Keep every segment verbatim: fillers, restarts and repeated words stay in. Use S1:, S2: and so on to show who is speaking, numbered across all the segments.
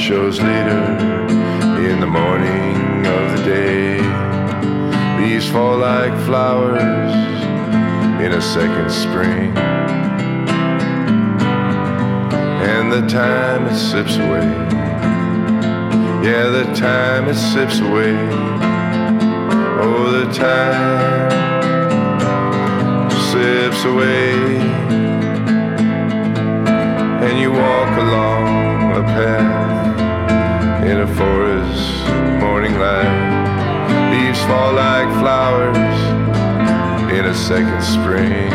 S1: shows later in the morning of the day. Leaves fall like flowers in a second spring, and the time it slips away. Yeah, the time it slips away. Oh, the time slips away. And you walk along a path in a forest morning light. Leaves fall like flowers in a second spring,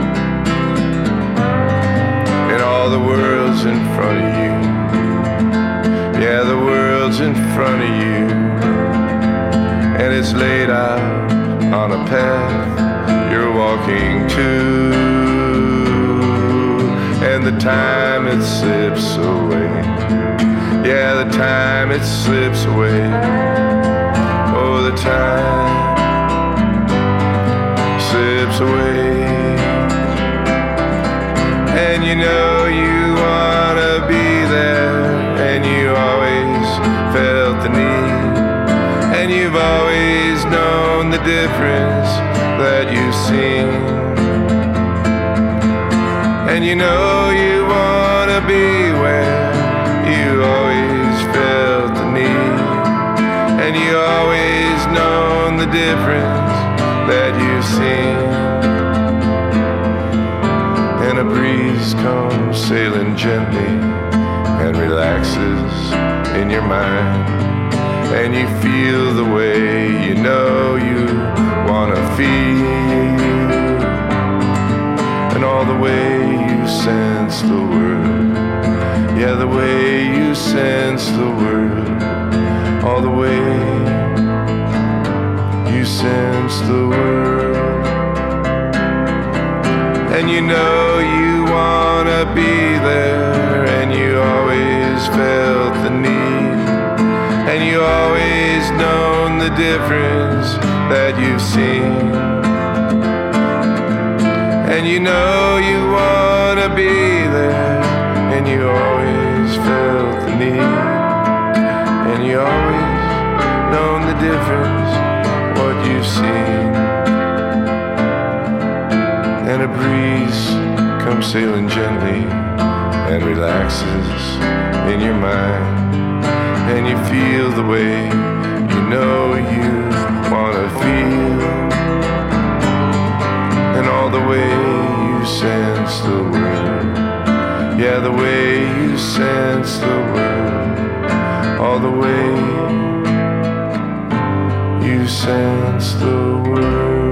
S1: and all the world's in front of you. Yeah, the world's in front of you, and it's laid out on a path you're walking to. And the time it slips away. Yeah, the time it slips away. Oh, the time slips away. And you know you wanna be there, and you always felt the need, and you've always known the difference that you've seen. And you know you wanna be where you always felt the need, and you always known the difference that you've seen. And a breeze comes sailing gently and relaxes in your mind, and you feel the way you know you wanna feel, and all the way you sense the world. Yeah, the way you sense the world. All the way you sense the world. And you know you wanna be there, and you always felt the need, and you always known the difference that you've seen. And you know you wanna be there, and you always felt the need, and you always known the difference, what you've seen. And a breeze comes sailing gently and relaxes in your mind, and you feel the way you know you wanna feel, and all the way you sense the world. Yeah, the way you sense the world. All the way you sense the world.